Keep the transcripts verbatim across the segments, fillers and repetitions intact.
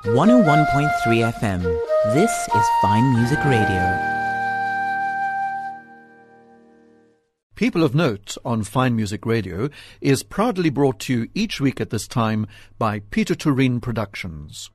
one oh one point three F M. This is Fine Music Radio. People of Note on Fine Music Radio is proudly brought to you each week at this time by Peter Turin Productions.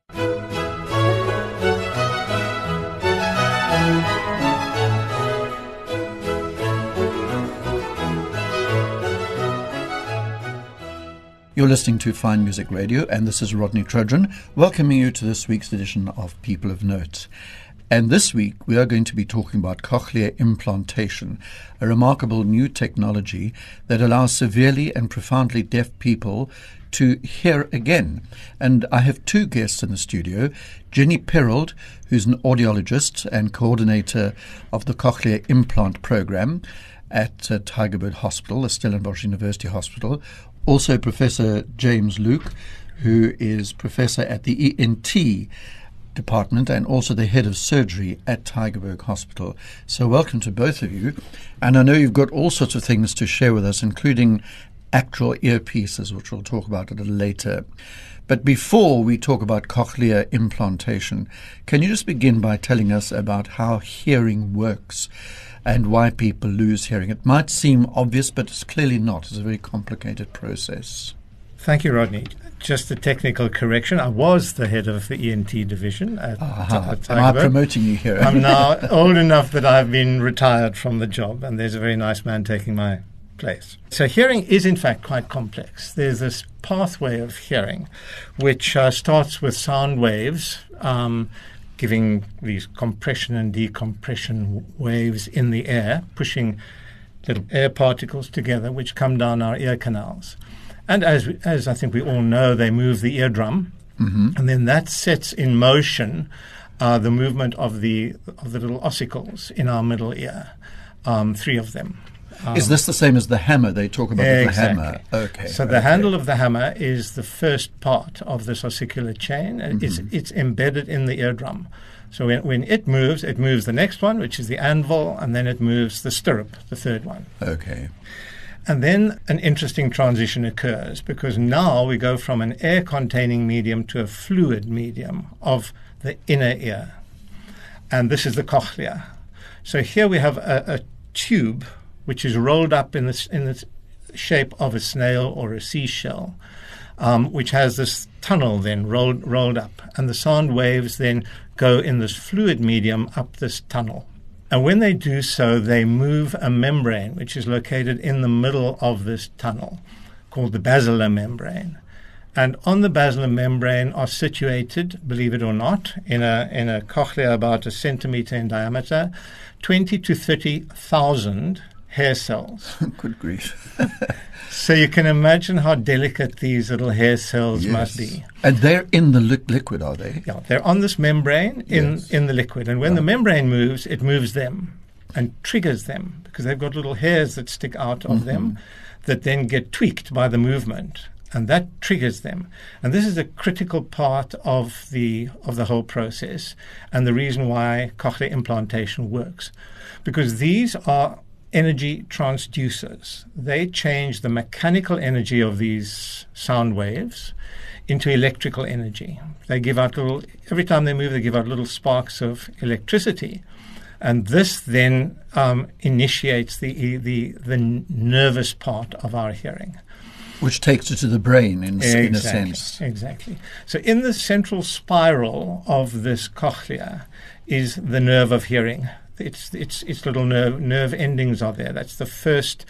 You're listening to Fine Music Radio, and this is Rodney Trudgeon, welcoming you to this week's edition of People of Note. And this week we are going to be talking about cochlear implantation, a remarkable new technology that allows severely and profoundly deaf people to hear again. And I have two guests in the studio, Jenny Perrold, who's an audiologist and coordinator of the Cochlear Implant Program at uh, Tygerberg Hospital, the Stellenbosch University Hospital. Also Professor James Luke, who is professor at the E N T department and also the head of surgery at Tygerberg Hospital. So welcome to both of you. And I know you've got all sorts of things to share with us, including actual earpieces, which we'll talk about a little later. But before we talk about cochlear implantation, can you just begin by telling us about how hearing works and why people lose hearing? It might seem obvious, but it's clearly not. It's a very complicated process. Thank you, Rodney. Just a technical correction. I was the head of the E N T division at, uh-huh. at Am I promoting you here? I'm now old enough that I've been retired from the job, and there's a very nice man taking my place. So hearing is, in fact, quite complex. There's this pathway of hearing, which uh, starts with sound waves, um, giving these compression and decompression waves in the air, pushing little air particles together, which come down our ear canals. And as as I think we all know, they move the eardrum, mm-hmm. and then that sets in motion uh, the movement of the of the little ossicles in our middle ear, um, three of them. Um, is this the same as the hammer they talk about? Exactly. The hammer. Okay. So the okay. handle of the hammer is the first part of this ossicular chain. Mm-hmm. It's it's embedded in the eardrum. So when, when it moves, it moves the next one, which is the anvil, and then it moves the stirrup, the third one. Okay. And then an interesting transition occurs, because now we go from an air-containing medium to a fluid medium of the inner ear. And this is the cochlea. So here we have a, a tube which is rolled up in the, in the shape of a snail or a seashell, um, which has this tunnel then rolled, rolled up. And the sound waves then go in this fluid medium up this tunnel. And when they do so, they move a membrane, which is located in the middle of this tunnel, called the basilar membrane. And on the basilar membrane are situated, believe it or not, in a in a cochlea about a centimeter in diameter, twenty to thirty thousand hair cells. Good grief. So you can imagine how delicate these little hair cells yes. must be. And they're in the li- liquid, are they? Yeah, they're on this membrane in, yes. in the liquid. And when right. the membrane moves, it moves them and triggers them, because they've got little hairs that stick out of mm-hmm. them that then get tweaked by the movement. And that triggers them. And this is a critical part of the of the whole process, and the reason why cochlear implantation works. Because these are energy transducers. They change the mechanical energy of these sound waves into electrical energy. They give out little, every time they move, they give out little sparks of electricity. And this then um, initiates the, the, the nervous part of our hearing. Which takes it to the brain in, exactly, in a sense. Exactly. So in the central spiral of this cochlea is the nerve of hearing. It's it's its little nerve nerve endings are there. That's the first.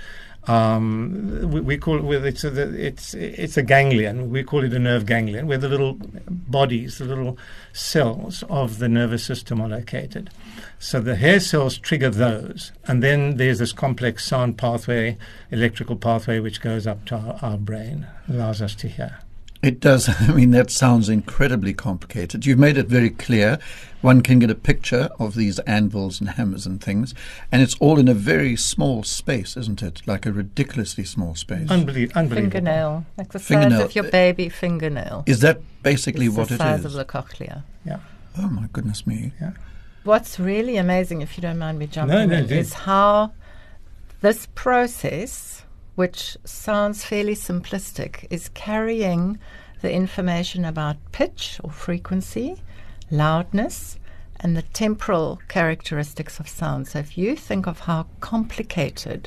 Um, we, we call it. It's a, it's it's a ganglion. We call it a nerve ganglion, where the little bodies, the little cells of the nervous system are located. So the hair cells trigger those, and then there's this complex sound pathway, electrical pathway, which goes up to our, our brain, allows us to hear. It does. I mean, that sounds incredibly complicated. You've made it very clear. One can get a picture of these anvils and hammers and things, and it's all in a very small space, isn't it? Like a ridiculously small space. Unbelie- unbelievable. Fingernail, like the fingernail. size of your baby fingernail. Is that basically it's what the it size is? of the cochlea. Yeah. Oh, my goodness me. Yeah. What's really amazing, if you don't mind me jumping no, no, in, do. is how this process, which sounds fairly simplistic, is carrying the information about pitch or frequency, loudness, and the temporal characteristics of sound. So if you think of how complicated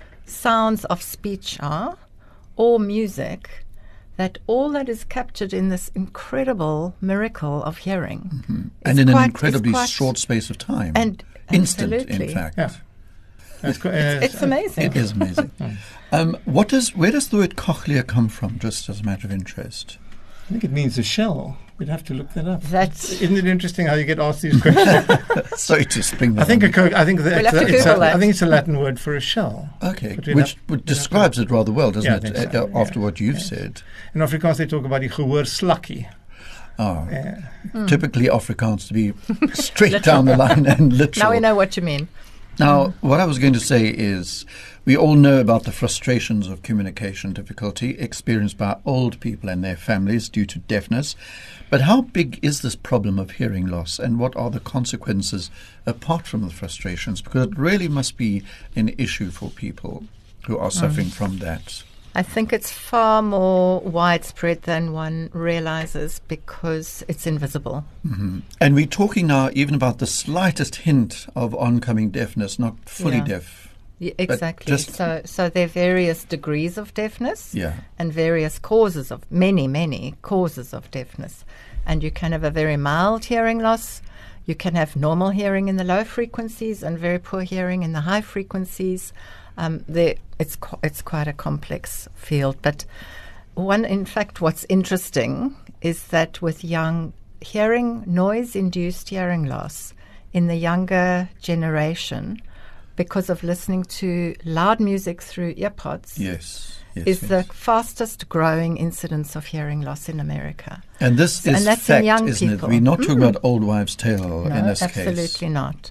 sounds of speech are, or music, that all that is captured in this incredible miracle of hearing. Mm-hmm. And in quite, an incredibly quite short space of time. And Instant, absolutely. in fact. Yeah. That's co- uh, It's, it's amazing. It is amazing. um, what does, where does the word cochlea come from, just as a matter of interest? I think it means a shell. We'd have to look that up. That's Isn't it interesting how you get asked these questions? Sorry to spring that I think on a co- I think that We'll have to it's a, Google that. I think it's a Latin word for a shell. Okay, But we'd which have- which we'd have describes to- it rather well, doesn't Yeah, I it, think so, uh, after yeah. what you've Yeah. said? In Afrikaans they talk about die gehoor slakkie. Oh, Yeah. typically Afrikaans to be straight down the line and literal. now we know what you mean. Now, what I was going to say is we all know about the frustrations of communication difficulty experienced by old people and their families due to deafness. But how big is this problem of hearing loss, and what are the consequences apart from the frustrations? Because it really must be an issue for people who are suffering from that. I think it's far more widespread than one realizes because it's invisible. hmm And we're talking now even about the slightest hint of oncoming deafness, not fully Yeah. deaf. Yeah, exactly. just- So, so there are various degrees of deafness Yeah. and various causes of many, many causes of deafness. And you can have a very mild hearing loss. You can have normal hearing in the low frequencies and very poor hearing in the high frequencies. Um, there, it's qu- it's quite a complex field. But one, in fact, what's interesting is that with young hearing noise-induced hearing loss in the younger generation, because of listening to loud music through earpods, Yes. yes is yes. the fastest growing incidence of hearing loss in America. And this And is that's in fact, young isn't people. it? We're not talking Mm. about old wives' tale in No, this absolutely case. not.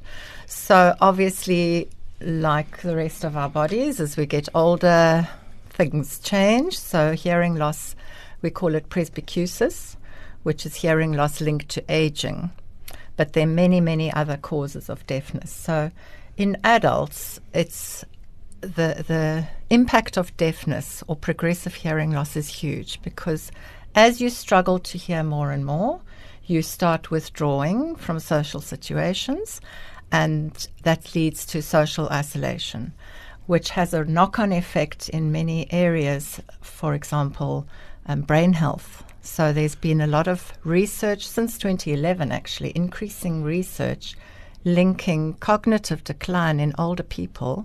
So obviously, like the rest of our bodies, as we get older, things change. So hearing loss, we call it presbycusis, which is hearing loss linked to aging. But there are many, many other causes of deafness. So in adults, it's the the impact of deafness or progressive hearing loss is huge, because as you struggle to hear more and more, you start withdrawing from social situations, and that leads to social isolation, which has a knock-on effect in many areas, for example, um, brain health. So there's been a lot of research since twenty eleven, actually, increasing research linking cognitive decline in older people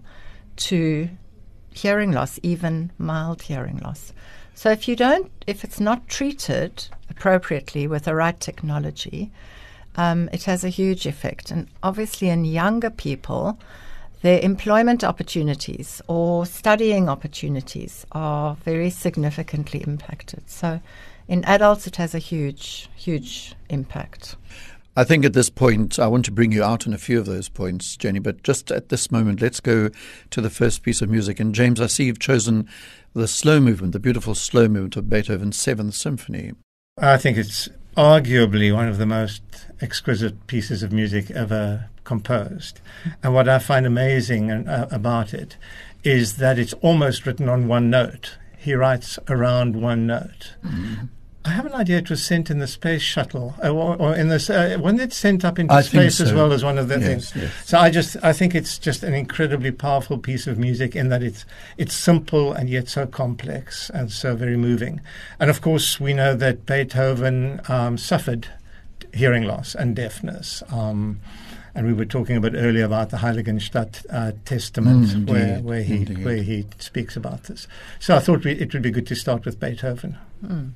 to hearing loss, even mild hearing loss. So if you don't, if it's not treated appropriately with the right technology, um, it has a huge effect. And obviously in younger people, their employment opportunities or studying opportunities are very significantly impacted. So in adults, it has a huge, huge impact. I think at this point, I want to bring you out on a few of those points, Jenny, but just at this moment, let's go to the first piece of music. And James, I see you've chosen the slow movement, the beautiful slow movement of Beethoven's Seventh Symphony. I think it's arguably one of the most exquisite pieces of music ever composed. And what I find amazing uh, about it is that it's almost written on one note. He writes around one note. Mm-hmm. I have an idea it was sent in the space shuttle, uh, or, or in this, uh, wasn't it sent up into I think space as so. well as one of the Yes, things? yes. So I just, I think it's just an incredibly powerful piece of music in that it's it's simple and yet so complex and so very moving. And of course, we know that Beethoven um, suffered hearing loss and deafness. Um, and we were talking a bit earlier about the Heiligenstadt uh, Testament, Mm, where indeed, where he indeed. where he speaks about this. So I thought we, it would be good to start with Beethoven. Mm.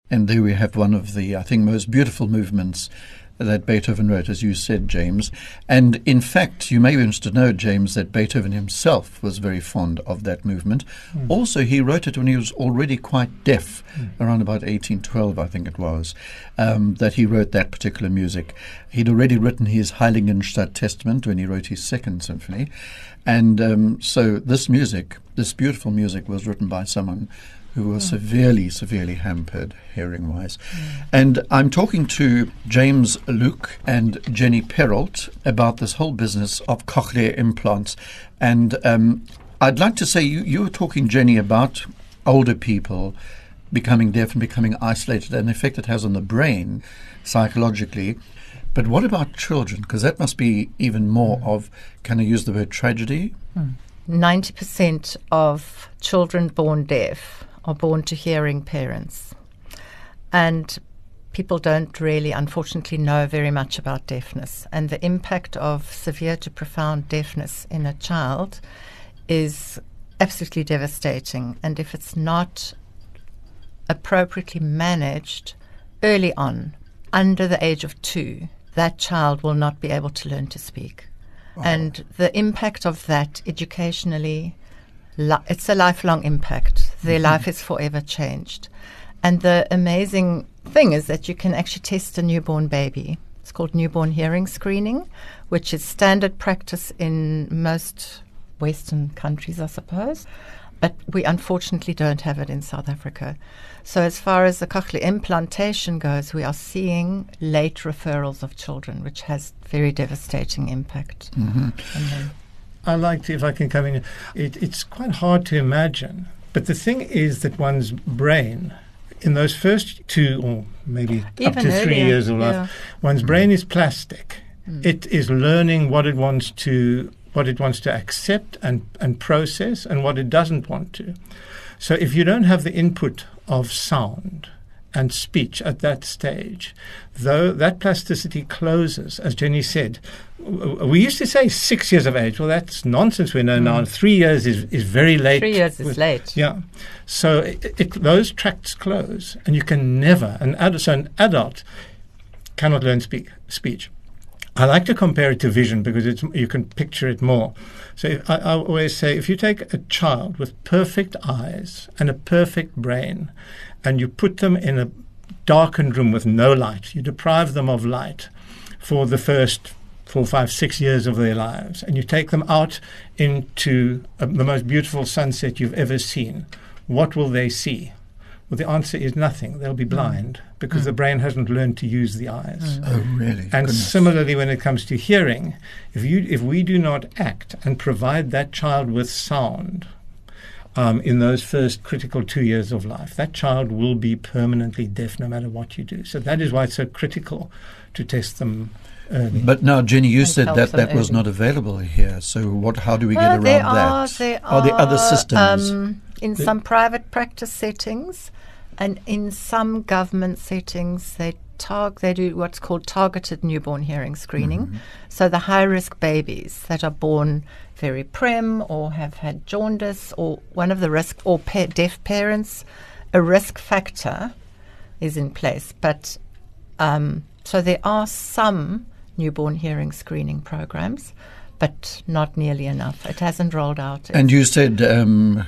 And there we have one of the, I think, most beautiful movements that Beethoven wrote, as you said, James. And in fact, you may be interested to know, James, that Beethoven himself was very fond of that movement. Mm. Also, he wrote it when he was already quite deaf, mm. around about eighteen twelve, I think it was, um, that he wrote that particular music. He'd already written his Heiligenstadt Testament when he wrote his second symphony. And um, so this music, this beautiful music, was written by someone who was mm. severely, severely hampered hearing-wise. Mm. And I'm talking to James Luke and Jenny Perrault about this whole business of cochlear implants. And um, I'd like to say, you, you were talking, Jenny, about older people becoming deaf and becoming isolated and the effect it has on the brain psychologically. But what about children? Because that must be even more mm. of, can I use the word tragedy? Mm. ninety percent of children born deaf are born to hearing parents. And people don't really, unfortunately, know very much about deafness. And the impact of severe to profound deafness in a child is absolutely devastating. And if it's not appropriately managed early on, under the age of two, that child will not be able to learn to speak. Wow. And the impact of that educationally, li- it's a lifelong impact. Their mm-hmm. life is forever changed. And the amazing thing is that you can actually test a newborn baby. It's called newborn hearing screening, which is standard practice in most Western countries, I suppose. But we unfortunately don't have it in South Africa. So as far as the cochlear implantation goes, we are seeing late referrals of children, which has very devastating impact. Mm-hmm. I like to, if I can come in, it, it's quite hard to imagine. But the thing is that one's brain, in those first two or maybe Even up to three earlier, years of life, yeah. one's brain is plastic. Mm. It is learning what it wants to what it wants to accept and, and process and what it doesn't want to. So if you don't have the input of sound and speech at that stage, though that plasticity closes, as Jenny said, we used to say six years of age. Well, that's nonsense. We know mm. now three years is, is very late. Three years is with, late. Yeah. So it, it, those tracts close, and you can never, an adult, so an adult cannot learn speak, speech. I like to compare it to vision because it's, you can picture it more. So if, I, I always say, if you take a child with perfect eyes and a perfect brain, and you put them in a darkened room with no light, you deprive them of light for the first four, five, six years of their lives, and you take them out into a, the most beautiful sunset you've ever seen, what will they see? Well, the answer is nothing. They'll be blind mm. because mm. the brain hasn't learned to use the eyes. Mm. Oh, really? And Goodness. Similarly, when it comes to hearing, if you if we do not act and provide that child with sound um, in those first critical two years of life, that child will be permanently deaf no matter what you do. So that is why it's so critical to test them early. But now, Jenny, you And said help that them that was early. not available here. So what? How do we Well, get there around are, that? there are there other systems? Um, in The- some private practice settings, and in some government settings, they targ- they do what's called targeted newborn hearing screening. Mm-hmm. So the high-risk babies that are born very prim or have had jaundice or one of the risk, or pa- deaf parents, a risk factor is in place. But um, so there are some newborn hearing screening programs, but not nearly enough. It hasn't rolled out. And you said um,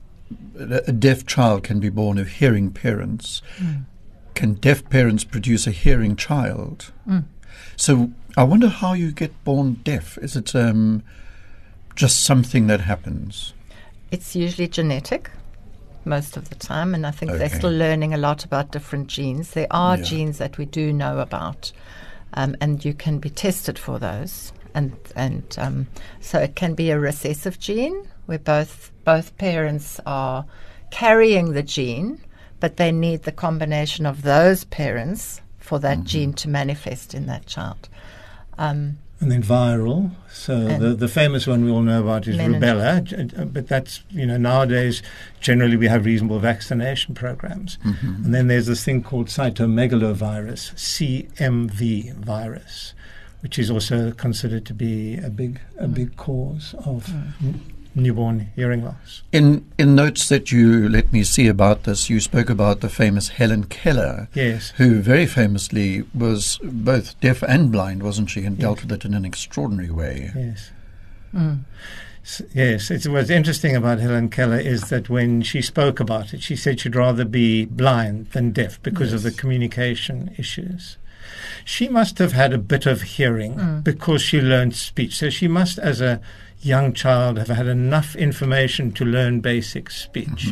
a deaf child can be born of hearing parents. Mm. Can deaf parents produce a hearing child? Mm. So I wonder how you get born deaf. Is it um, just something that happens? It's usually genetic most of the time, and I think Okay. they're still learning a lot about different genes. There are Yeah. genes that we do know about, um, and you can be tested for those. And and um, so it can be a recessive gene where both both parents are carrying the gene, but they need the combination of those parents for that Mm-hmm. gene to manifest in that child. Um, And then viral. So And the, the famous one we all know about is meningitis. rubella. j- But that's, you know, nowadays, generally we have reasonable vaccination programs. Mm-hmm. And then there's this thing called cytomegalovirus, C M V virus, which is also considered to be a big a big cause of n- newborn hearing loss. In in notes that you let me see about this, you spoke about the famous Helen Keller, Yes. who very famously was both deaf and blind, wasn't she, and dealt with it in an extraordinary way. Yes. S- Yes, it what's interesting about Helen Keller is that when she spoke about it, she said she'd rather be blind than deaf because of the communication issues. She must have had a bit of hearing because she learned speech. So she must, as a young child, have had enough information to learn basic speech.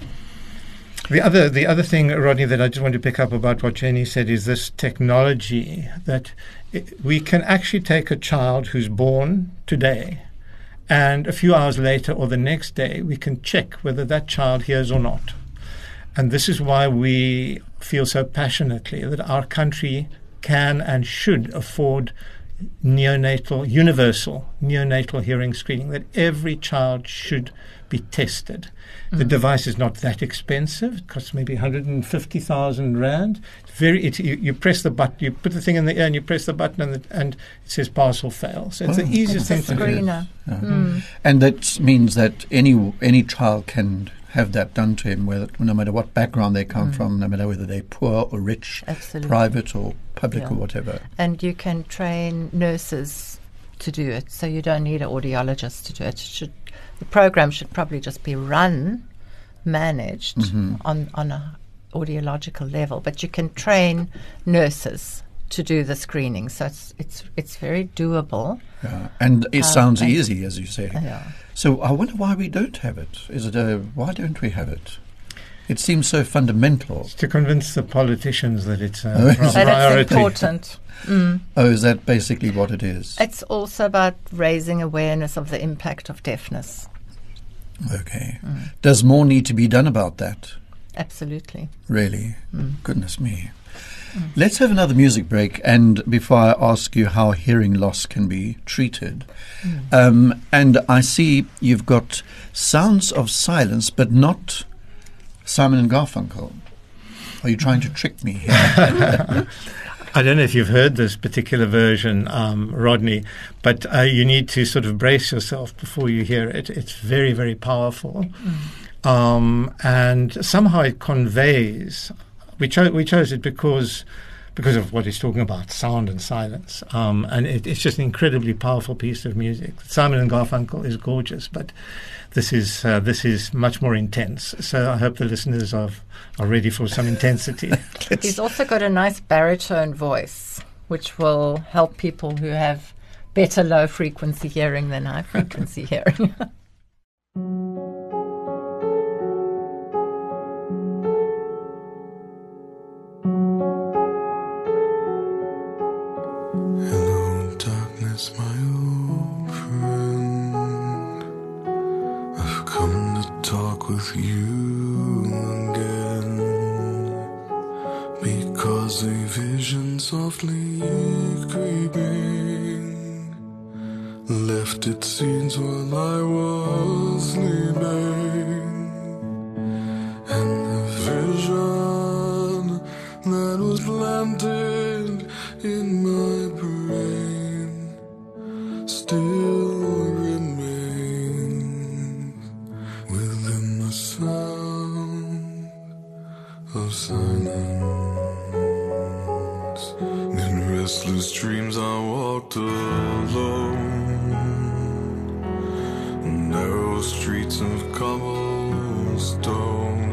The other, the other thing, Rodney, that I just want to pick up about what Jenny said is this technology that it, we can actually take a child who's born today, and a few hours later or the next day, we can check whether that child hears or not. And this is why we feel so passionately that our country can and should afford neonatal, universal neonatal hearing screening, that every child should be tested. Mm. The device is not that expensive. It costs maybe one hundred fifty thousand rand. It's very, it, you, you press the button, you put the thing in the ear and you press the button and, the, and it says pass or fail. So it's Oh, the easiest thing It's a to do. screener. Yeah. Mm. And that means that any any child can have that done to him, whether, no matter what background they come from, no matter whether they're poor or rich, Absolutely. private or public Yeah. or whatever. And you can train nurses to do it, so you don't need an audiologist to do it. it should, the program should probably just be run, managed on, on a audiological level, but you can train nurses to do the screening, so it's it's it's very doable. Yeah. And it Uh, sounds and- easy, as you say. Yeah. So I wonder why we don't have it. Is it a, why don't we have it? It seems so fundamental. To convince the politicians that it's a Oh, is pri- it? But priority. it's important. Mm. Oh, is that basically what it is? It's also about raising awareness of the impact of deafness. Okay. Does more need to be done about that? Absolutely. Really? Goodness me. Let's have another music break, and before I ask you how hearing loss can be treated, um, and I see you've got Sounds of Silence, but not Simon and Garfunkel. Are you trying to trick me here? I don't know if you've heard this particular version, um, Rodney, but uh, you need to sort of brace yourself before you hear it. It's very, very powerful. Um, and somehow it conveys. We, cho- we chose it because because of what he's talking about, sound and silence. Um, and it, it's just an incredibly powerful piece of music. Simon and Garfunkel is gorgeous, but this is uh, this is much more intense. So I hope the listeners are, are ready for some intensity. He's also got a nice baritone voice, which will help people who have better low frequency hearing than high frequency hearing. Hello, darkness, my old friend. I've come to talk with you again, because a vision softly creeping left its seeds while I was sleeping, and the vision that was planted in my brain still remains within the sound of silence. In restless dreams I walked alone, narrow streets of cobblestone,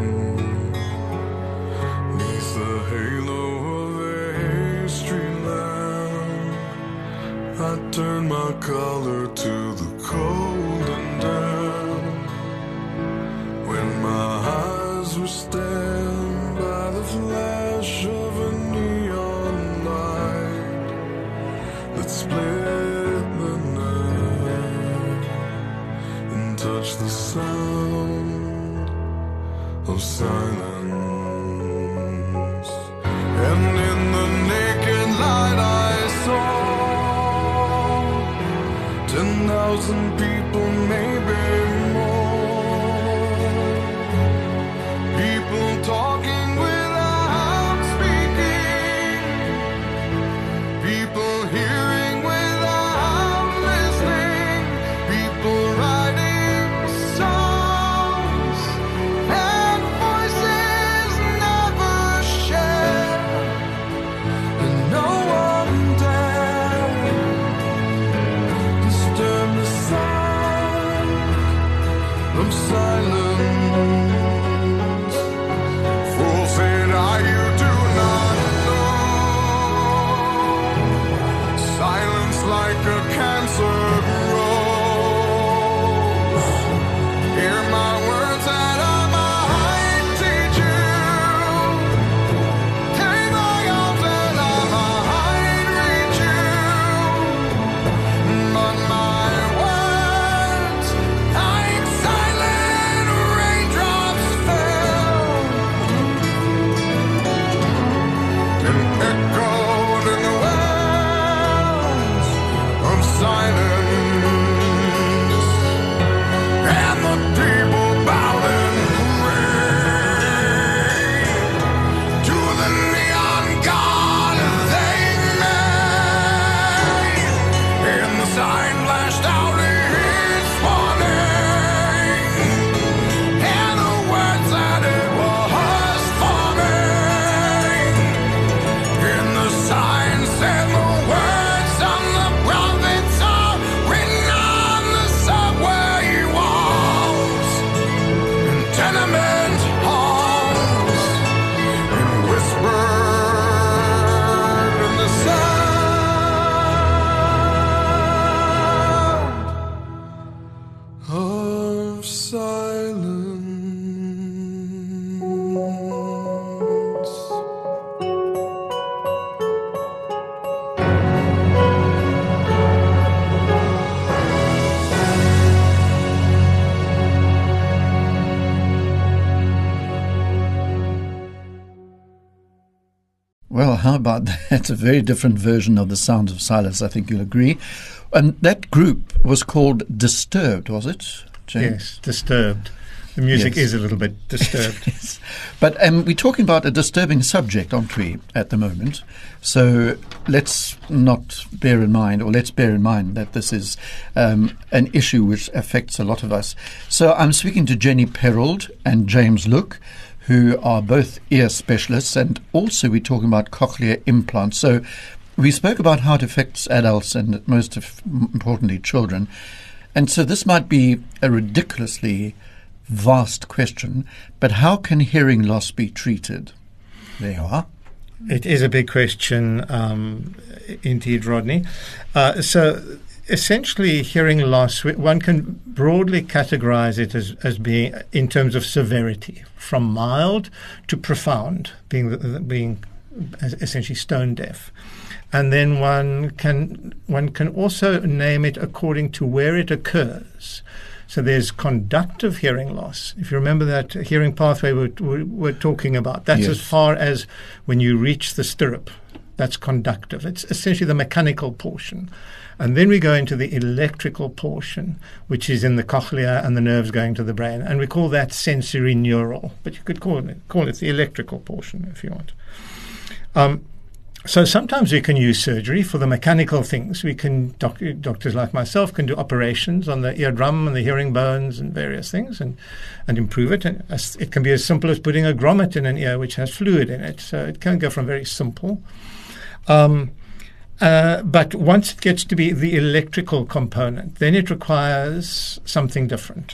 neath the halo of a street lamp. I turned my collar to the cold and damp, when my eyes were stabbed by the flash of a neon light that split the night and touched the sound of silence. And in the naked light I saw ten thousand people, maybe more, people talking without speaking, people hearing without listening, people writing Well, how about that? It's a very different version of the Sounds of Silence, I think you'll agree. And that group was called Disturbed, was it, James? Yes, Disturbed. The music Yes. is a little bit disturbed. Yes. But um, we're talking about a disturbing subject, aren't we, at the moment? So let's not bear in mind, or let's bear in mind that this is um, an issue which affects a lot of us. So I'm speaking to Jenny Perrold and James Look, who are both ear specialists, and also we're talking about cochlear implants. So we spoke about how it affects adults and most of, importantly children. And so this might be a ridiculously vast question, but how can hearing loss be treated? There you are. It is a big question, um, indeed, Rodney. Uh, so essentially, hearing loss, one can broadly categorize it as, as being in terms of severity, from mild to profound, being being essentially stone deaf. And then one can one can also name it according to where it occurs. So there's conductive hearing loss. If you remember that hearing pathway we're, we're, we're talking about, that's Yes. as far as when you reach the stirrup. That's conductive. It's essentially the mechanical portion. And then we go into the electrical portion, which is in the cochlea and the nerves going to the brain. And we call that sensory neural. But you could call it, call it the electrical portion if you want. Um, So sometimes we can use surgery for the mechanical things. We can, doc- doctors like myself can do operations on the eardrum and the hearing bones and various things and, and improve it. And as, it can be as simple as putting a grommet in an ear which has fluid in it. So it can go from very simple. Um, uh, but once it gets to be the electrical component, then it requires something different.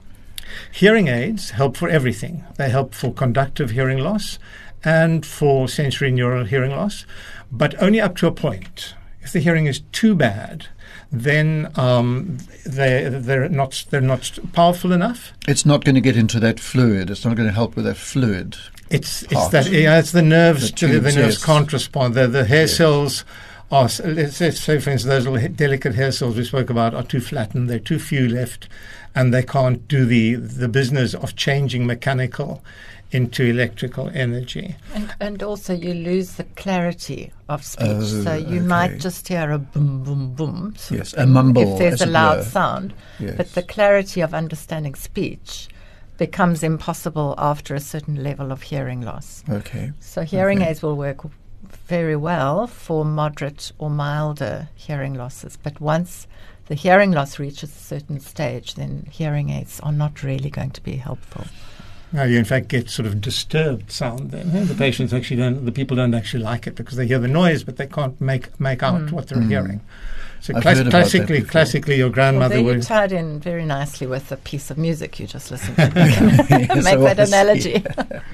Hearing aids help for everything. They help for conductive hearing loss and for sensory neural hearing loss, but only up to a point. If the hearing is too bad, then um, they they're not they're not powerful enough. It's not going to get into that fluid. It's not going to help with that fluid. It's it's Part. that yeah, it's the nerves. The The, the tubes, nerves yes. can't respond. The the hair Yes. cells are. s- Let's say, say for instance, those little he- delicate hair cells we spoke about are too flattened. There are too few left, and they can't do the the business of changing mechanical into electrical energy. And, and also you lose the clarity of speech. Oh, so you okay. might just hear a boom, boom, boom. sort Yes, of a thing, mumble, if there's as a it loud were. sound. Yes. But the clarity of understanding speech becomes impossible after a certain level of hearing loss. Okay. So hearing Okay. aids will work very well for moderate or milder hearing losses. But once the hearing loss reaches a certain stage, then hearing aids are not really going to be helpful. Now you in fact get sort of disturbed sound then. eh? The patients actually don't, the people don't actually like it because they hear the noise but they can't make make out what they're Mm. hearing. So I've class- heard about that classically, before. classically your Well, grandmother there you would... tied in very nicely with a piece of music you just listened to. Yes, Make I that was. analogy.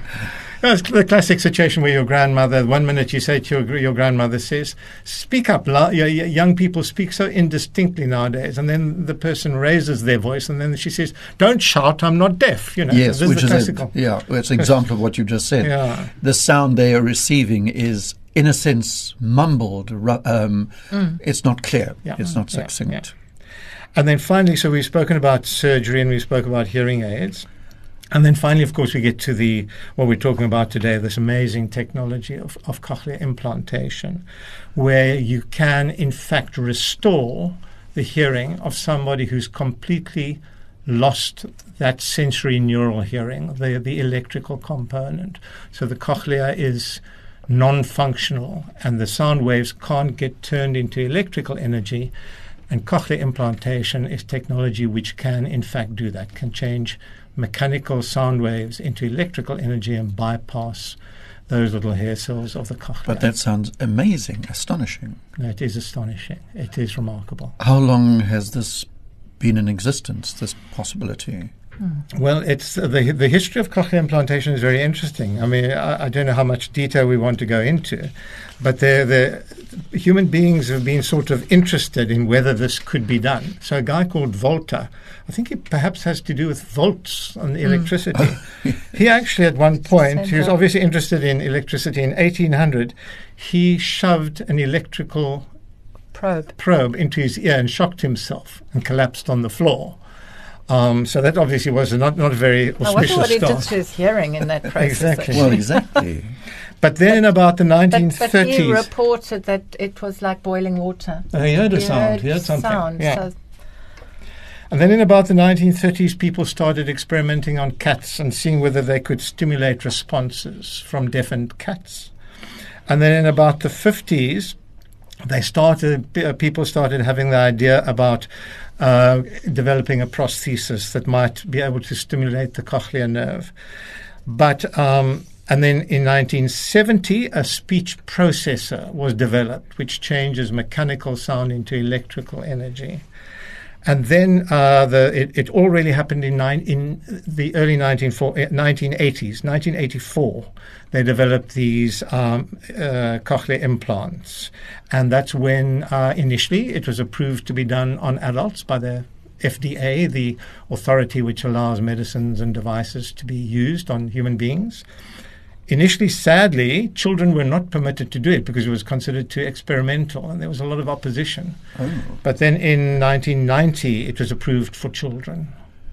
No, it's the classic situation where your grandmother, one minute you say to your, gr- your grandmother says, speak up, la- y- y- young people speak so indistinctly nowadays. And then the person raises their voice and then she says, don't shout, I'm not deaf. You know, Yes, this which is the is a, classical. yeah, well, it's an example of what you just said. Yeah. The sound they are receiving is, in a sense, mumbled. ru- Um, It's not clear. Yeah. It's not Yeah, succinct. And then finally, so we've spoken about surgery and we spoke about hearing aids. And then finally, of course, we get to the what we're talking about today, this amazing technology of, of cochlear implantation, where you can, in fact, restore the hearing of somebody who's completely lost that sensory neural hearing, the, the electrical component. So the cochlea is non-functional and the sound waves can't get turned into electrical energy. And cochlear implantation is technology which can, in fact, do that, can change mechanical sound waves into electrical energy and bypass those little hair cells of the cochlea. But that sounds amazing, astonishing. No, it is astonishing. It is remarkable. How long has this been in existence, this possibility? Well, it's uh, the the history of cochlear implantation is very interesting. I mean, I, I don't know how much detail we want to go into, but the the human beings have been sort of interested in whether this could be done. So a guy called Volta, I think it perhaps has to do with volts on the electricity. He actually at one point, he was Center. obviously interested in electricity. In eighteen hundred, he shoved an electrical Probe. probe into his ear and shocked himself and collapsed on the floor. Um, so that obviously was not, not a very I wonder auspicious what he did start. to his hearing in that process. Exactly. Well, exactly. But then in about the nineteen But, but he thirties, reported that it was like boiling water. uh, he heard a He sound. heard He heard something. sound, Yeah. so And then in about the nineteen thirties, people started experimenting on cats and seeing whether they could stimulate responses from deafened cats. And then in about the fifties, they started, p- uh, people started having the idea about uh, developing a prosthesis that might be able to stimulate the cochlear nerve. But um, and then in nineteen seventy, a speech processor was developed, which changes mechanical sound into electrical energy. And then uh, the it, it all really happened in nine, in the early nineteen eighties. nineteen eighty-four, they developed these um, uh, cochlear implants. And that's when uh, initially it was approved to be done on adults by the F D A, the authority which allows medicines and devices to be used on human beings. Initially, sadly, children were not permitted to do it because it was considered too experimental, and there was a lot of opposition. Oh. But then in nineteen ninety, it was approved for children.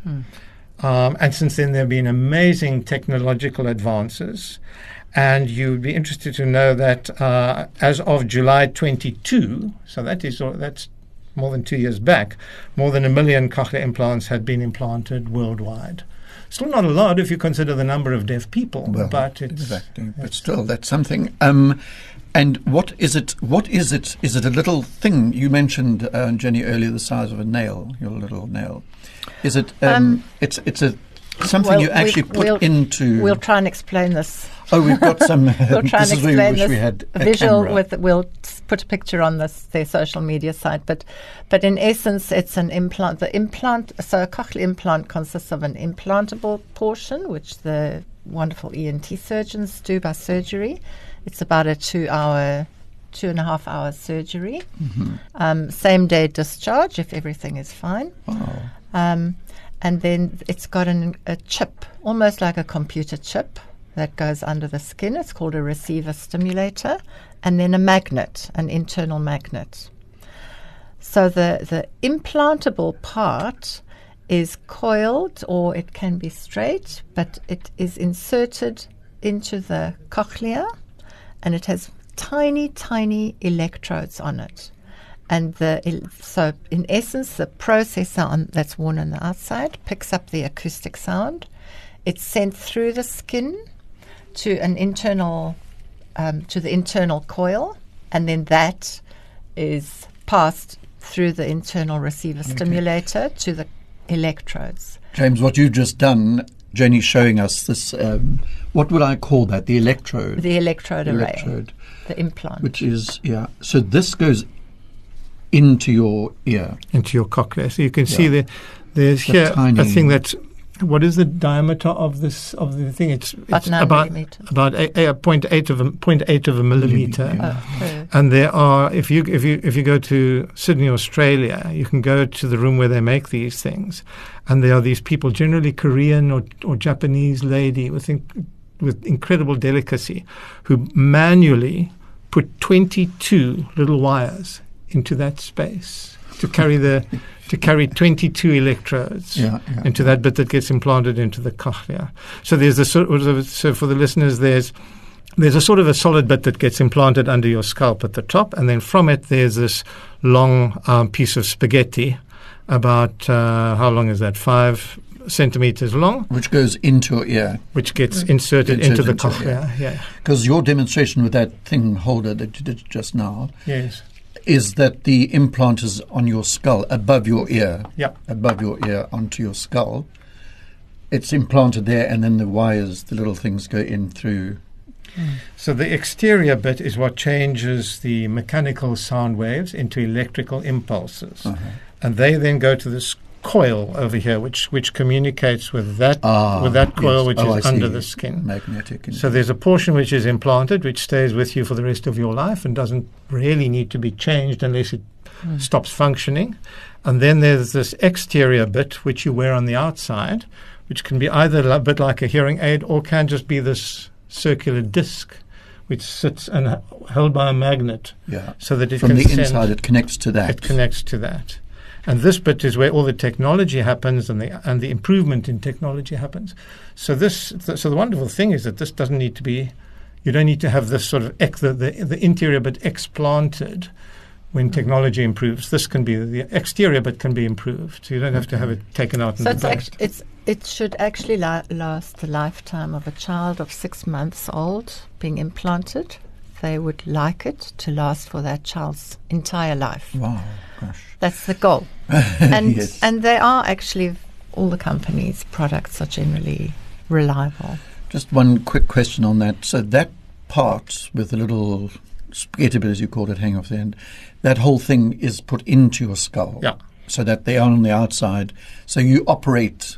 Um, and since then, there have been amazing technological advances. And you'd be interested to know that uh, as of July twenty-two, so that is that's more than two years back, more than a million cochlear implants had been implanted worldwide. Still not a lot if you consider the number of deaf people, Well, but it's exactly. But still, that's something. Um, and what is it? What is it? Is it a little thing? You mentioned, uh, Jenny, earlier, the size of a nail. Your little nail. Is it? Um, Um, it's it's a something well, you actually we- put we'll, into. We'll try and explain this. Oh, we've got some. We'll try this and is where we explain wish this we had a visual camera. with. We'll s- put a picture on this their social media site, but but in essence, it's an implant. The implant. So a cochlear implant consists of an implantable portion, which the wonderful E N T surgeons do by surgery. It's about a two-hour, two and a half hour surgery. Um, same day discharge if everything is fine. Wow. Um, and then it's got an, a chip, almost like a computer chip, that goes under the skin. It's called a receiver stimulator, and then a magnet, an internal magnet. So the, the implantable part is coiled, or it can be straight, but it is inserted into the cochlea, and it has tiny, tiny electrodes on it. And the el- so, in essence, the processor on, that's worn on the outside picks up the acoustic sound. It's sent through the skin to an internal, um, to the internal coil, and then that is passed through the internal receiver stimulator to the electrodes. James, what you've just done, Jenny's showing us this. Um, what would I call that? The electrode. The electrode array, electrode, the implant. which is yeah. So this goes into your ear. into your cochlea. So you can see Yeah. there, there's The here tiny- a thing that's, what is the diameter of this of the thing? It's, About it's nine about millimeters. about a, a point eight of a point eight of a millimeter. Yeah. Oh, curved. And there are, if you if you if you go to Sydney, Australia, you can go to the room where they make these things, and there are these people, generally Korean or or Japanese lady with inc- with incredible delicacy, who manually put twenty-two little wires into that space to carry the to carry twenty-two electrodes Yeah, yeah. into that bit that gets implanted into the cochlea. So there's the sort of, so for the listeners, there's there's a sort of a solid bit that gets implanted under your scalp at the top, and then from it there's this long um, piece of spaghetti, about uh, how long is that? Five centimeters long, Which goes into your ear. which gets inserted, Inserted into the into it, cochlea. Yeah. Because your demonstration with that thing holder that you did just now Yes. is that the implant is on your skull, above your ear. Yep. Above your ear onto your skull. It's implanted there, and then the wires, the little things, go in through. So the exterior bit is what changes the mechanical sound waves into electrical impulses. Uh-huh. And they then go to this coil over here, which which communicates with that Ah, with that coil, yes. which Oh, is I under see. the skin. Magnetic. So there's a portion which is implanted, which stays with you for the rest of your life and doesn't really need to be changed unless it stops functioning. And then there's this exterior bit which you wear on the outside, which can be either a bit like a hearing aid or can just be this circular disc which sits and h- held by a magnet, yeah. so that it From can the send, inside, it connects to that. it connects to that. And this bit is where all the technology happens and the and the improvement in technology happens. So this, th- so the wonderful thing is that this doesn't need to be, you don't need to have this sort of ex, the, the the interior bit explanted when technology improves. This can be the exterior bit can be improved. So you don't have to have it taken out. So and it's, developed. act- it's it should actually la- last the lifetime of a child of six months old being implanted. They would like it to last for that child's entire life. Wow, gosh. That's the goal. And Yes. and they are actually, all the companies' products are generally reliable. Just one quick question on that. So that part with the little spaghetti bit, as you called it, hang off the end, that whole thing is put into your skull. Yeah. So that they are on the outside. So you operate.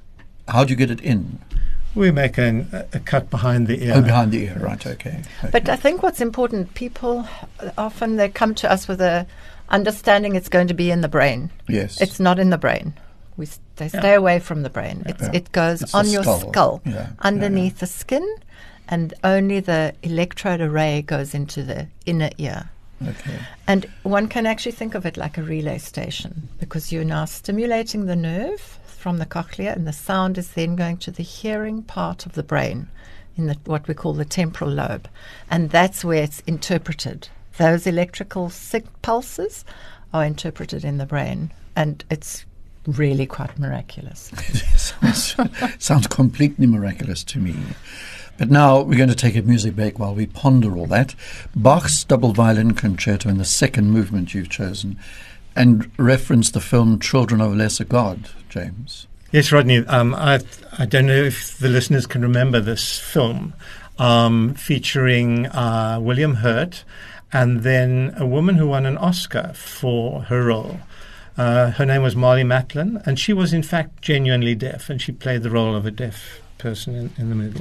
How do you get it in? We make an, a, a cut behind the ear. Oh, behind the ear, right? Okay. okay. But I think what's important, people uh, often they come to us with a understanding it's going to be in the brain. Yes. It's not in the brain. We s- they stay away from the brain. It's, Yeah. It goes It's the on your skull. skull, Yeah, yeah, underneath yeah. the skin, and only the electrode array goes into the inner ear. Okay. And one can actually think of it like a relay station, because you're now stimulating the nerve from the cochlea, and the sound is then going to the hearing part of the brain in the, what we call the temporal lobe. And that's where it's interpreted. Those electrical sig- pulses are interpreted in the brain, and it's really quite miraculous. sounds, sounds completely miraculous to me. But now we're going to take a music break while we ponder all that. Bach's double violin concerto in the second movement you've chosen, and reference the film Children of a Lesser God, James. Yes, Rodney. Um, I I don't know if the listeners can remember this film, um, featuring uh, William Hurt, and then a woman who won an Oscar for her role. Uh, her name was Marlee Matlin, and she was in fact genuinely deaf, and she played the role of a deaf person in, in the movie.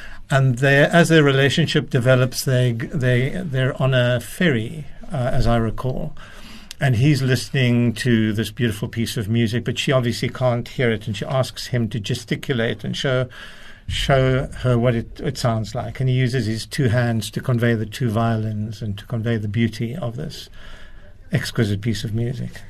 And they, as their relationship develops, they they they're on a ferry, uh, as I recall. And he's listening to this beautiful piece of music, but she obviously can't hear it, and she asks him to gesticulate and show show her what it, it sounds like. And he uses his two hands to convey the two violins and to convey the beauty of this exquisite piece of music.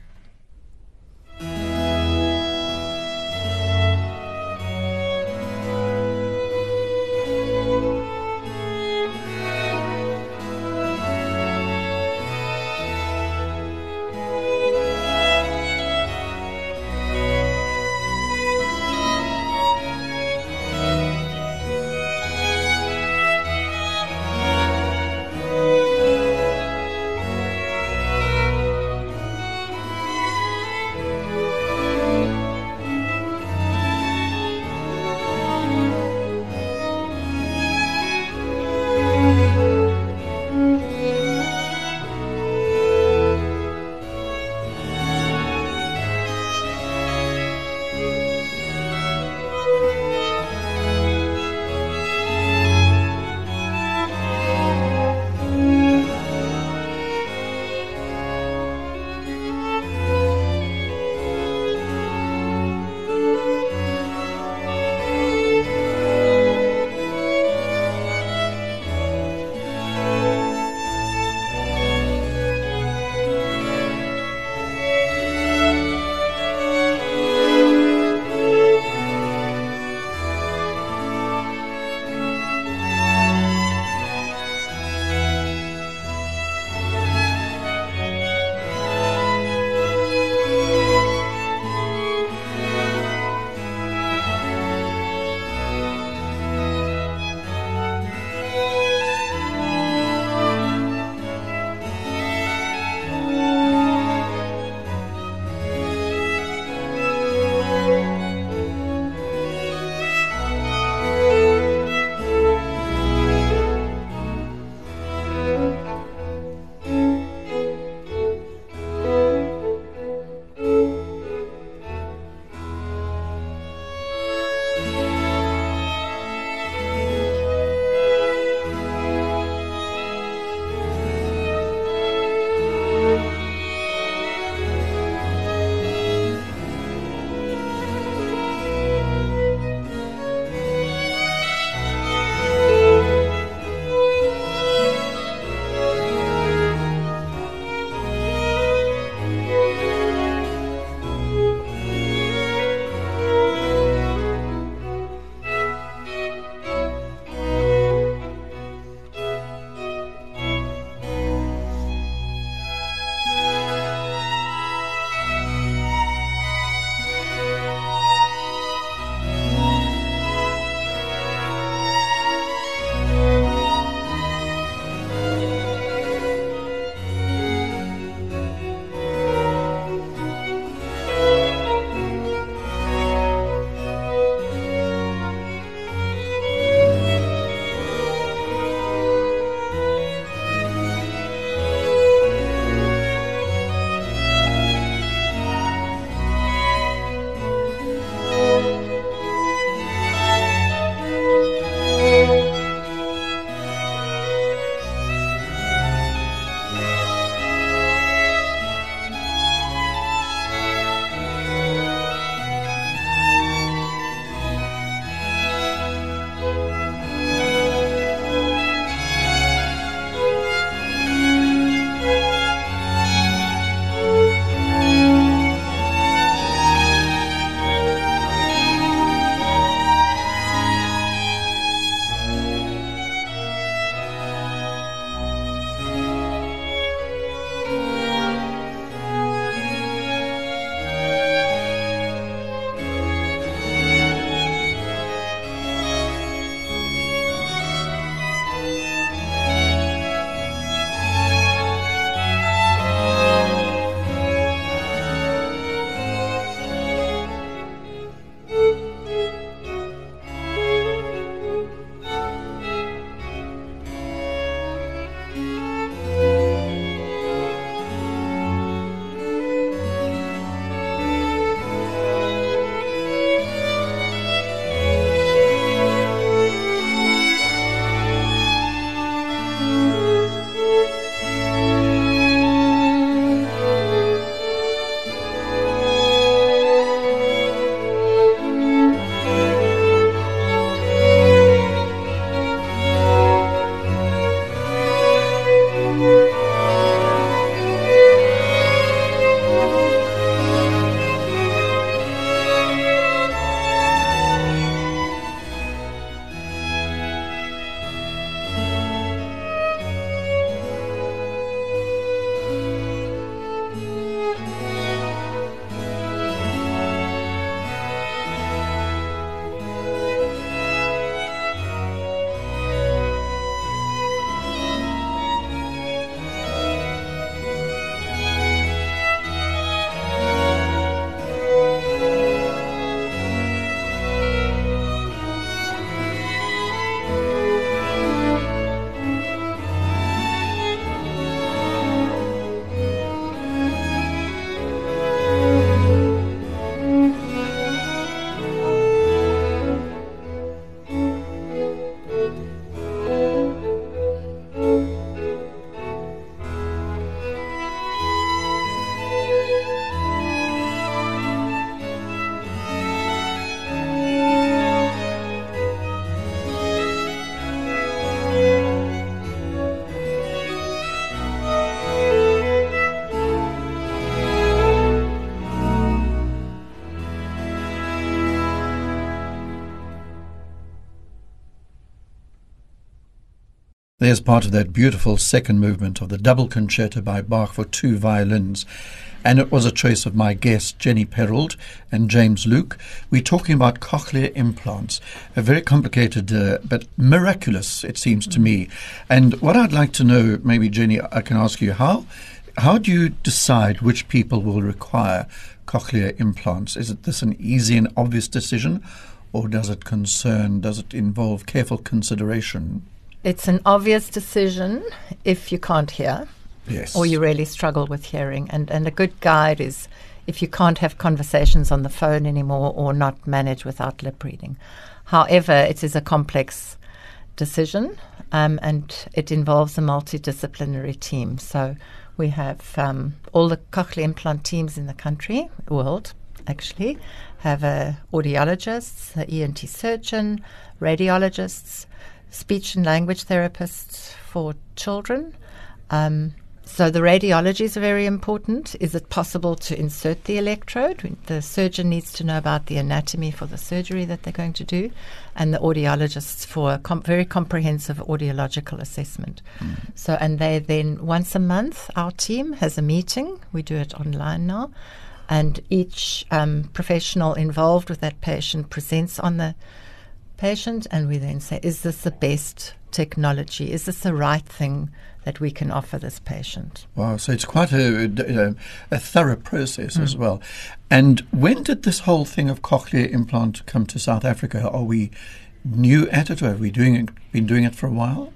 There's part of that beautiful second movement of the double concerto by Bach for two violins. And it was a choice of my guests, Jenny Perrault and James Luke. We're talking about cochlear implants, a very complicated uh, but miraculous, it seems to me. And what I'd like to know, maybe Jenny, I can ask you, how how do you decide which people will require cochlear implants? Is it this an easy and obvious decision, or does it concern, does it involve careful consideration? It's an obvious decision if you can't hear. Yes. Or you really struggle with hearing. And, and a good guide is if you can't have conversations on the phone anymore or not manage without lip reading. However, it is a complex decision um, and it involves a multidisciplinary team. So we have um, all the cochlear implant teams in the country, world actually, have uh, audiologists, an E N T surgeon, radiologists, speech and language therapists for children. Um, so the radiologies are very important. Is it possible to insert the electrode? The surgeon needs to know about the anatomy for the surgery that they're going to do, and the audiologists for a com- very comprehensive audiological assessment. Mm. So, and they then, once a month, our team has a meeting. We do it online now. And each um, professional involved with that patient presents on the patient, and we then say, is this the best technology? Is this the right thing that we can offer this patient? Wow, so it's quite a, a, a thorough process mm. as well. And when did this whole thing of cochlear implant come to South Africa? Are we new at it, or have we doing it, been doing it for a while?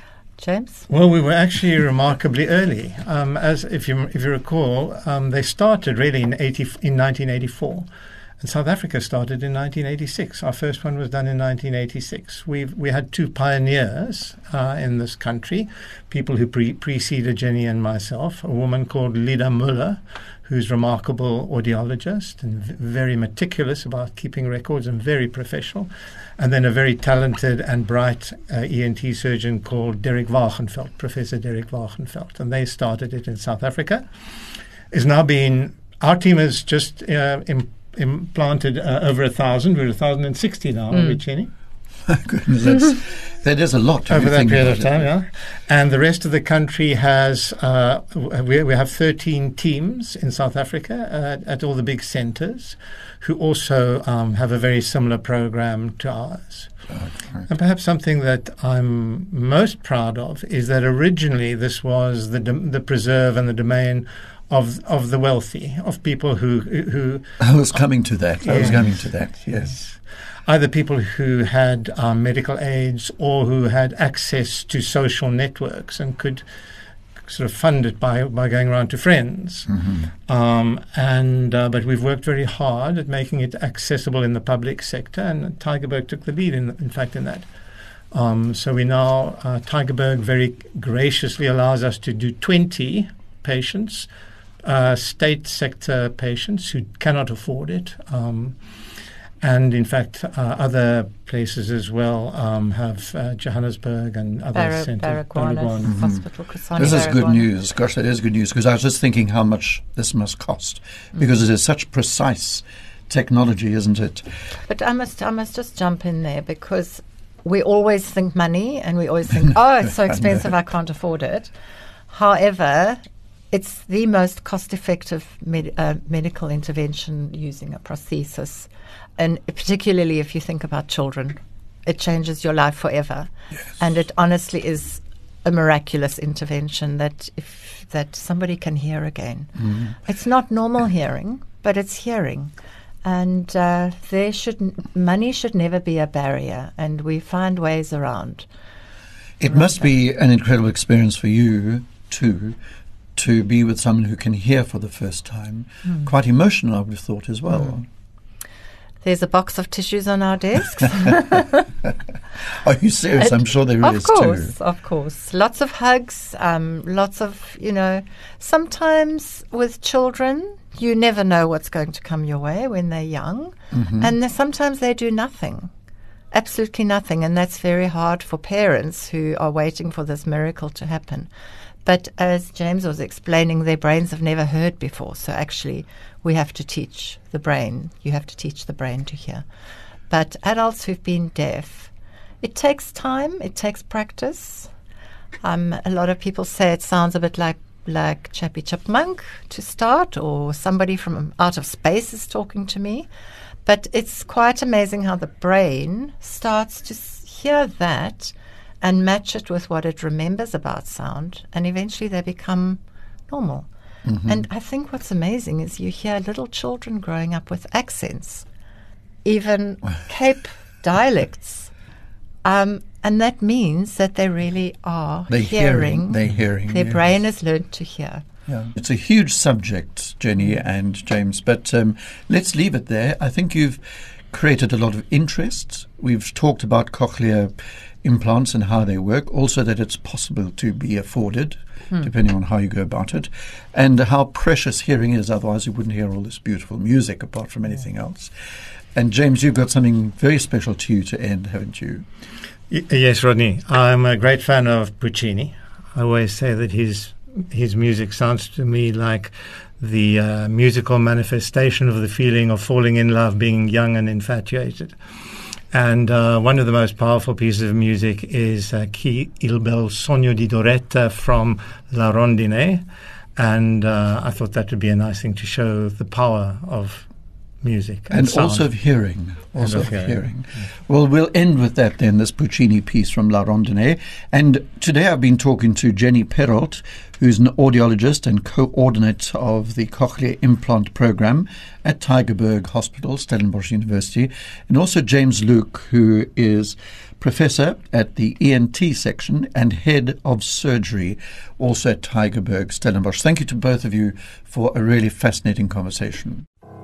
James? Well, we were actually remarkably early. Um, as if you if you recall, um, they started really in eighty in nineteen eighty-four. And South Africa started in nineteen eighty-six. Our first one was done in nineteen eighty-six. We've, we had two pioneers uh, in this country, people who pre- preceded Jenny and myself, a woman called Lida Muller, who's a remarkable audiologist and v- very meticulous about keeping records and very professional, and then a very talented and bright uh, E N T surgeon called Derek Wagenfeld, Professor Derek Wagenfeld. And they started it in South Africa. It's now been, our team has just uh, im- implanted uh, over a thousand. We're one thousand sixty now, mm. aren't we, Jenny? My goodness, that's, that is a lot. Over that period of time, yeah. And the rest of the country has, uh, we, we have thirteen teams in South Africa uh, at all the big centres who also um, have a very similar program to ours. Okay. And perhaps something that I'm most proud of is that originally this was the dom- the preserve and the domain of of the wealthy, of people who who. I was coming to that. Yes. I was coming to that. Yes. Either people who had um, medical aids or who had access to social networks and could sort of fund it by by going around to friends. Mm-hmm. Um, and uh, but we've worked very hard at making it accessible in the public sector, and Tygerberg took the lead in in fact in that. Um, so we now uh, Tygerberg very graciously allows us to do twenty patients. Uh, state sector patients who cannot afford it, um, and in fact uh, other places as well um, have uh, Johannesburg and other Barra- centres. Baragwanath mm-hmm. Hospital, Kasane, This is good Baragwanath. news. Gosh, that is good news, because I was just thinking how much this must cost, because mm-hmm. it is such precise technology, isn't it? But I must, I must just jump in there, because we always think money and we always think, oh, it's so expensive, I can't afford it. However, it's the most cost-effective med- uh, medical intervention using a prosthesis, and particularly if you think about children, it changes your life forever. Yes. And it honestly is a miraculous intervention that if that somebody can hear again. Mm-hmm. It's not normal hearing, but it's hearing, and uh, there should money should never be a barrier, and we find ways around. It around must that. be an incredible experience for you too, to be with someone who can hear for the first time. Mm. Quite emotional, I would have thought, as well. Mm. There's a box of tissues on our desks. Are you serious? It, I'm sure there of is course, too. Of course. Lots of hugs, um, lots of, you know, sometimes with children, you never know what's going to come your way when they're young. Mm-hmm. And th- sometimes they do nothing. Absolutely nothing. And that's very hard for parents who are waiting for this miracle to happen. But as James was explaining, their brains have never heard before. So actually, we have to teach the brain. You have to teach the brain to hear. But adults who've been deaf, it takes time. It takes practice. Um, a lot of people say it sounds a bit like like Chappie Chipmunk to start, or somebody from out of space is talking to me. But it's quite amazing how the brain starts to s- hear that and match it with what it remembers about sound, and eventually they become normal. Mm-hmm. And I think what's amazing is you hear little children growing up with accents, even Cape dialects. Um, and that means that they really are They're hearing. hearing. They're hearing. Their yes. brain has learned to hear. Yeah. It's a huge subject, Jenny and James, but um, let's leave it there. I think you've created a lot of interest. We've talked about cochlear implants and how they work, also that it's possible to be afforded, hmm. depending on how you go about it, and how precious hearing is. Otherwise, you wouldn't hear all this beautiful music apart from anything else. And James, you've got something very special to you to end, haven't you? Y- yes, Rodney. I'm a great fan of Puccini. I always say that his his music sounds to me like the uh, musical manifestation of the feeling of falling in love, being young and infatuated. And uh, one of the most powerful pieces of music is uh, Chi il bel sogno di Doretta from La Rondine. And uh, I thought that would be a nice thing to show the power of music. And, and sound. also of hearing. Also of of hearing. hearing. Well, we'll end with that then, this Puccini piece from La Rondine. And today I've been talking to Jenny Perrault, who's an audiologist and coordinator of the Cochlear Implant Program at Tygerberg Hospital, Stellenbosch University, and also James Luke, who is professor at the E N T section and head of surgery, also at Tygerberg, Stellenbosch. Thank you to both of you for a really fascinating conversation.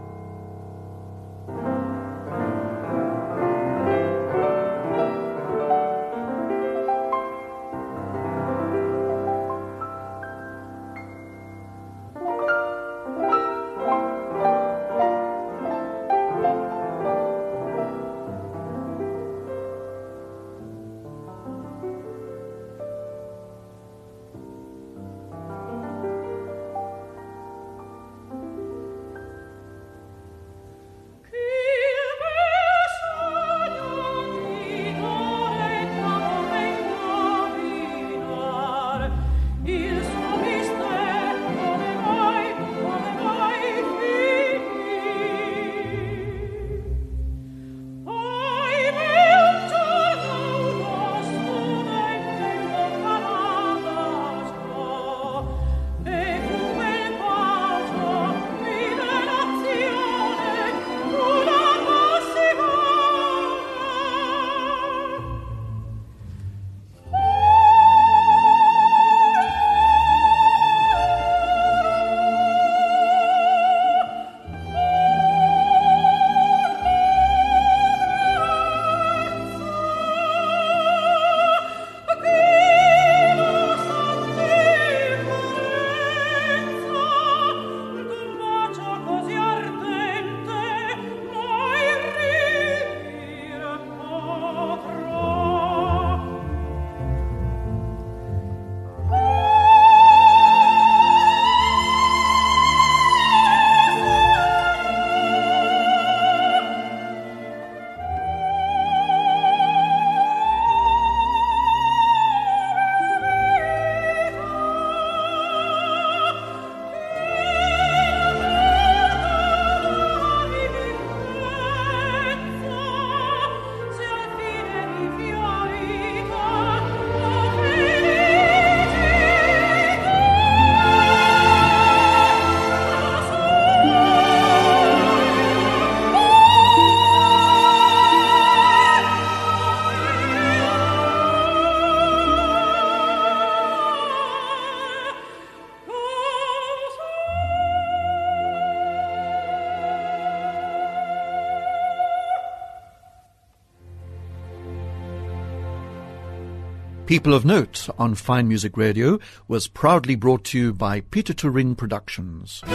People of Note on Fine Music Radio was proudly brought to you by Peter Turin Productions.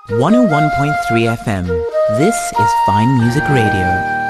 one oh one point three F M. This is Fine Music Radio.